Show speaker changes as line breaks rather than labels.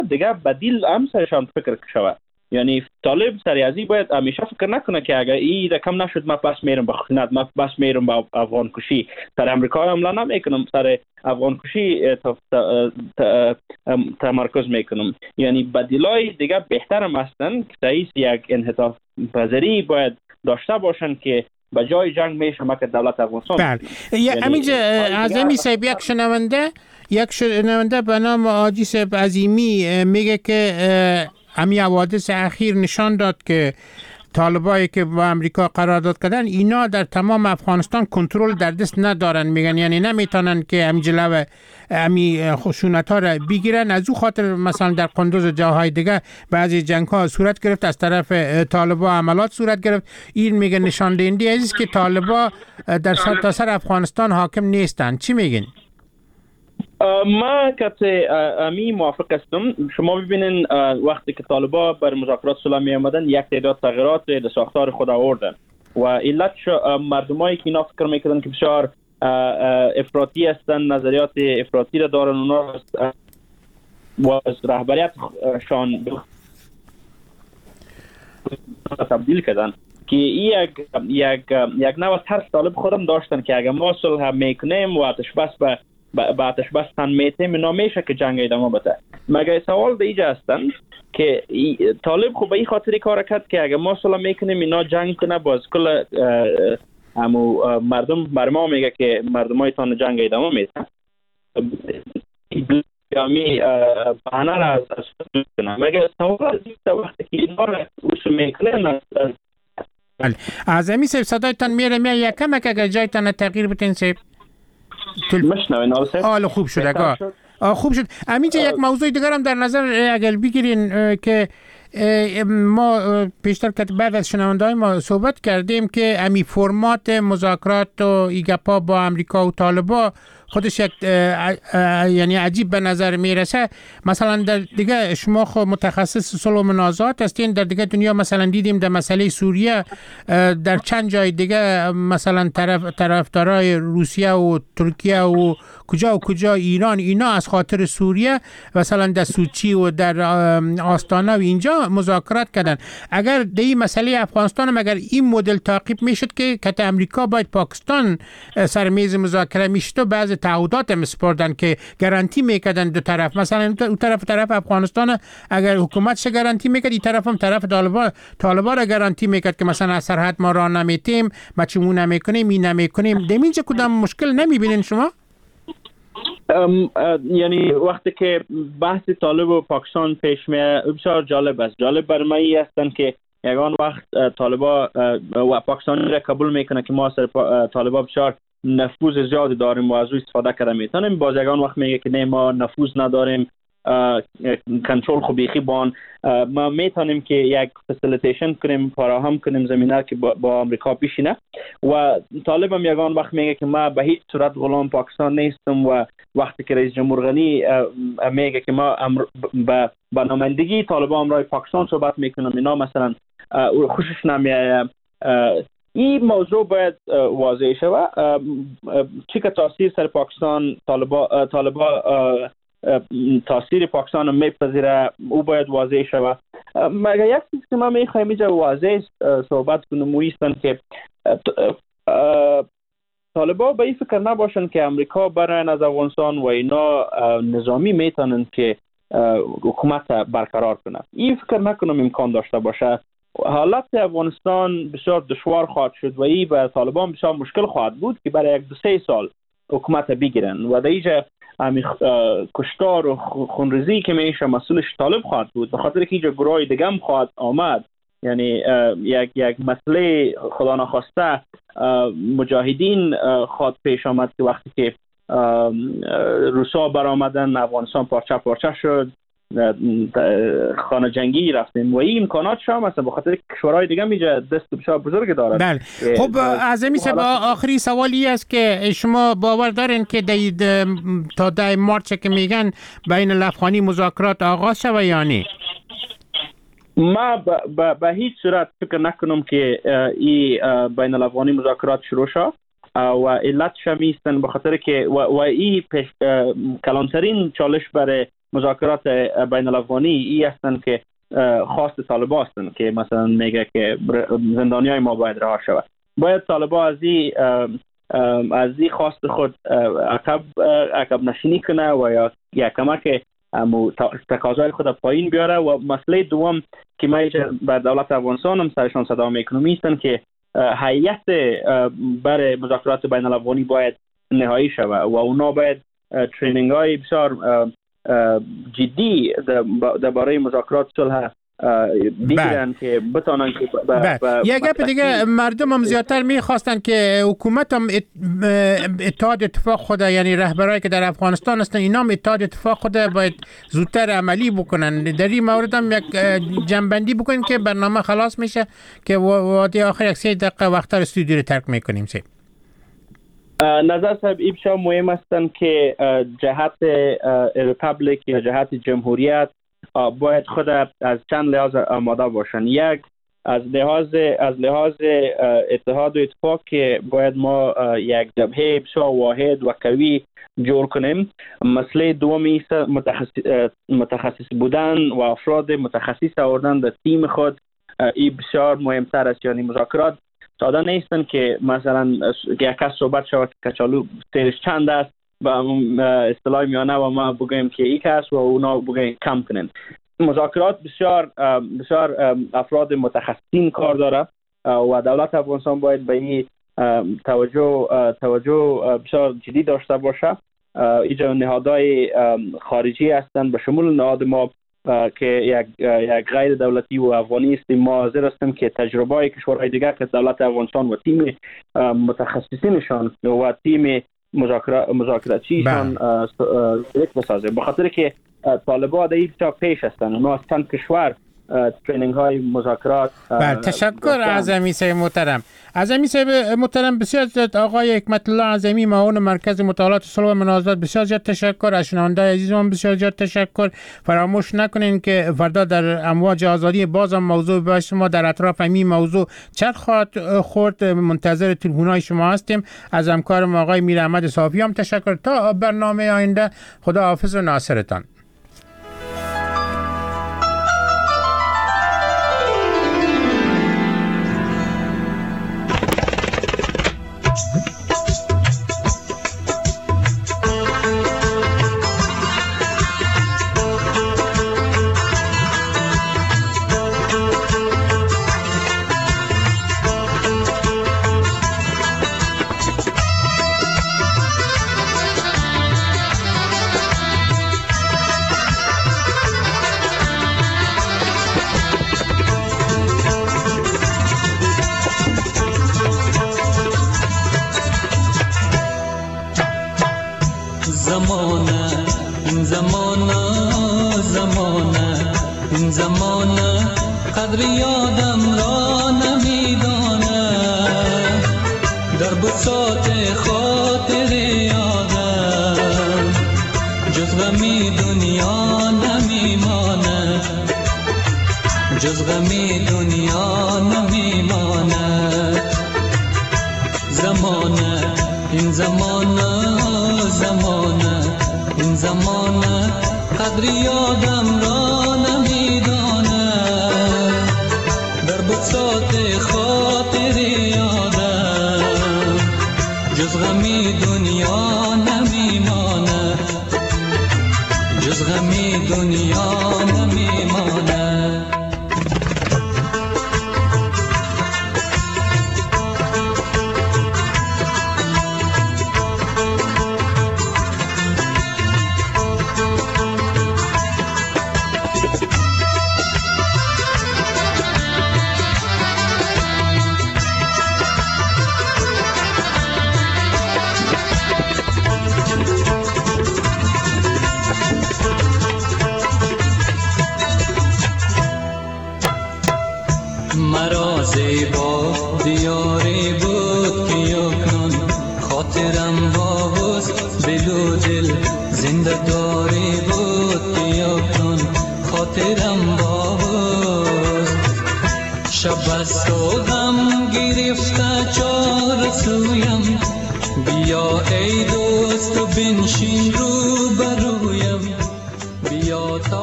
دیگه بدیل هم سرشان فکر شود. یعنی طالب سریازی باید همیشه فکر نکنه که اگر این رقم نشد من پس میرم به خشونت، من پس میرم به افغان کشی. سر امریکا حمله نمیکنم، سر افغان کشی تمرکز میکنم. یعنی بدیلای دیگه بهتر هم هستن که رئیس یک انعطاف پذیری باید داشته باشن که به جای جنگ میشه که دولت افغانستان.
بله. همینجا اعظمی صاحب یک شنونده به نام حاجی صاحب عظیمی میگه که همین حوادث اخیر نشان داد که طالبایی که با امریکا قرارداد کردن اینا در تمام افغانستان کنترل در دست ندارن. میگن یعنی نمیتونن که همین جلو همین خشونت ها را بگیرن. از او خاطر مثلا در قندوز و جاهای دیگه بعضی جنگ ها صورت گرفت، از طرف طالبا عملات صورت گرفت. این میگه نشان دهنده است که طالبا در سرتاسر افغانستان حاکم نیستن. چی میگین؟
ما که امی موافق هستم. شما ببینین وقتی که طالبا بر مذاکرات صلح می آمدن یک تعداد تغییرات در ساختار خود آوردن و علت مردمایی که اینا فکر میکردن که بسیار افراطی هستن، نظریات افراطی را دارن، اونا و از رهبریتشان تبدیل کردن که یک نوع ترس طالب خودم داشتن که اگر ما صلح میکنیم و آتش بس تن میتیم نمیشه که جنگ ادامه بده. مگر سوال به اینجا هستن که طالب خوب به این خاطری کار کرد که اگر ما صلح میکنیم اینا جنگ کنه، باز کل مردم بر ما میگه که مردمای تان جنگ ادامه میتن. یعنی بهانه را از کنه. مگر سوال وقتی که اینا را اصول میکنن.
اعظمی صاحب صدایتان میره یکم اگر جایتان تغییر بتین صاحب
مشنوین
حالا خوب شد. خوب شد. همینجا یک موضوع دیگر هم در نظر اگر بگیرین که ما پیشتر که بعد از شنونده‌های ما صحبت کردیم که امی فرمات مذاکرات و ایگپا با امریکا و طالبا خودش یک یعنی عجیب به نظر میرسه. مثلا در دیگه شما خود متخصص صلح و منازعات هستین، در دیگه دنیا مثلا دیدیم در مسئله سوریه در چند جای دیگه مثلا طرفدارای روسیه و ترکیه و کجا ایران اینا از خاطر سوریه مثلا در سوچی و در آستانه و اینجا مذاکرات کردن. اگر در این مسئله افغانستان اگر این مدل تعقیب میشد که امریکا باید پاکستان سر میز مذاکره میشد و بعض تعهدات هم سپردن که گارانتی میکردن دو طرف، مثلا اون طرف افغانستان اگر حکومتش گارانتی میکرد، این طرف هم طرف طالبان را گارانتی میکرد که مثلا از سرحد ما راه نمیتیم، ما چمون نمیکنیم، این نمیکنیم. دمینجا کدام مشکل نمیبینین شما؟
یعنی وقتی که بحث طالب و پاکستان پیش میاد بسیار جالب است. جالب برای من هستن که یگان وقت طالبا و پاکستانی را قبول میکنه که ما سر طالبا بسیار نفوذ زیادی داریم و از او استفاده کرده میتونیم، باز یگان وقت میگه که نه ما نفوذ نداریم، کنترل خوبیخی بان ما میتونیم که یک فسیلیتیشن کنیم، فراهم کنیم زمینه که با امریکا پیشینه. و طالب هم یگان وقت میگه که ما به هیچ صورت غلام پاکستان نیستم و وقتی که رئیس جمهور غنی میگه که ما به نمایندگی طالبان امرای پاکستان صحبت میکنم، اینا مثلا خوشش نمیاد. این موضوع باید واضح شود. چی که تاثیر سر پاکستان طالبا تاثیر پاکستان رو میپذیره او باید واضح شود. مگر یک چیز که ما میخوایم اینجا واضح صحبت کنم ایستن که طالبا به این فکر نباشن که امریکا برای از افغانستان و اینا نظامی میتونن که حکومت برقرار کنه. این فکر نکنم امکان داشته باشه. حالت افغانستان بسیار دشوار خواهد شد و این به طالبان بسیار مشکل خواهد بود که برای 1-2-3 سال حکومت بگیرن و در اینجا کشتار و خونریزی که میشه مسئولش طالب خواهد بود، به خاطر که اینجا گروه دیگه هم خواهد آمد. یعنی یک مسئله خدا نخواسته مجاهدین خواهد پیش آمد که وقتی که روسا برآمدن افغانستان پارچه شد، خانه جنگی رفتیم و این امکانات شام هستن، به خاطر کشورهای دیگه میجا دست بسیار بزرگ دارن.
بله. خب اعظمی صاحب آخری سوالی است که شما باور دارین که تا 10 مارچ که میگن بین الافغانی مذاکرات آغاز شود یا نه؟
ما به هیچ صورت فکر نکنم که این بین الافغانی مذاکرات شروع شد و علت شمیستن به خاطر که و این کلانترین چالش برای مذاکرات بین الافغانی ای هستند که خواست طالبان هستند که مثلا میگه که زندانیای ما باید رها شود. باید طالبان از این خواست خود عقب نشینی کنه و یا کمک تقاضای خود پایین بیاره. و مسئله دوم که ما بر دولت افغانستان هم سرشان صدا میکنم هستند که هیئت برای مذاکرات بین الافغانی باید نهایی شود و اونا باید ترینینگ های بسیار جدی درباره مذاکرات صلح بگیرن که بتونن که
یک گپ دیگه مردم هم زیادتر میخواستن که حکومت هم اتحاد اتفاق خود، یعنی رهبرایی که در افغانستان هستن اینا هم اتحاد اتفاق خود باید زودتر عملی بکنن. در این مورد هم یک جنبندی بکنین که برنامه خلاص میشه که وادی آخر یک 3 دقیقه وقت استودیو رو ترک میکنیم.
نظر صاحب این بسیار مهم هستند که جهت ریپابلیک یا جهت جمهوریت باید خود از چند لحاظ آماده باشن. یک از لحاظ اتحاد و اتفاق که باید ما یک جبهه بسیار واحد و قوی جور کنیم. مسئله دومی متخصص بودن و افراد متخصص آوردن در تیم خود این بسیار مهمتر است. یعنی مذاکرات ساده نیستن که مثلا یک کس صحبت شود که کچالو سیرش چند است و اصطلاح میانه و ما بگویم که یک است و اونا بگویم کم کنن. مذاکرات بسیار افراد متخصصین کار داره و دولت افغانستان باید به این توجه بسیار جدی داشته باشه. اینجا نهادهای خارجی هستند به شمول نهاد ما که یک غیر دولتی و افغانی است. ما حاضر هستیم که تجربه های کشورهای دیگر که دولت افغانستان و تیم متخصصینشان و تیم مذاکراتچیشان یک بسازه، به خاطر که طالبان در این پیش هستند. اونا از چند کشور ترینینگ های مذاکرات.
تشکر اعظمی صاحب محترم. اعظمی صاحب محترم بسیار زیاد. آقای حکمت الله اعظمی معاون مرکز مطالعات صلح و مناظرات بسیار زیاد تشکر. از شنونده‌های عزیزم بسیار زیاد تشکر. فراموش نکنین که فردا در امواج آزادی بازم موضوع به شما در اطراف همین موضوع چرخ خورد. منتظر تلفن‌های شما هستیم. از همکارم آقای میر احمد صافی هم تشکر. تا برنامه آینده خدا حافظ و ناصرتان.
بیا ای دوست بنشین رو بر